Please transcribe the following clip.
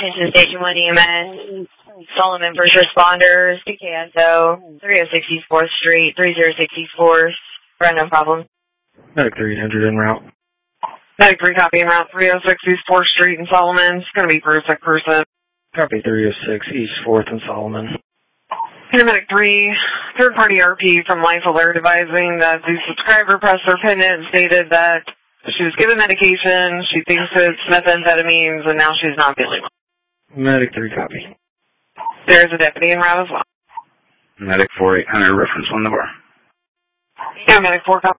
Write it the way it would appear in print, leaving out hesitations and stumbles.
Attention Station 1 EMS, Solomon First Responders, PKSO, 3064th Street, 3064th, random problem. Medic 300 en route. Medic 3 copy en route, 306 East 4th Street in Solomon. It's going to be for a sick person. Copy 306 East 4th and Solomon. Paramedic 3, third-party RP from Life Alert advising that the subscriber pressed their pin and stated that she was given medication, she thinks it's methamphetamines, and now she's not feeling well. Medic 3 copy. There's a deputy en route as well. Medic 4800, reference 1 the bar. Yeah, Medic 4 copy.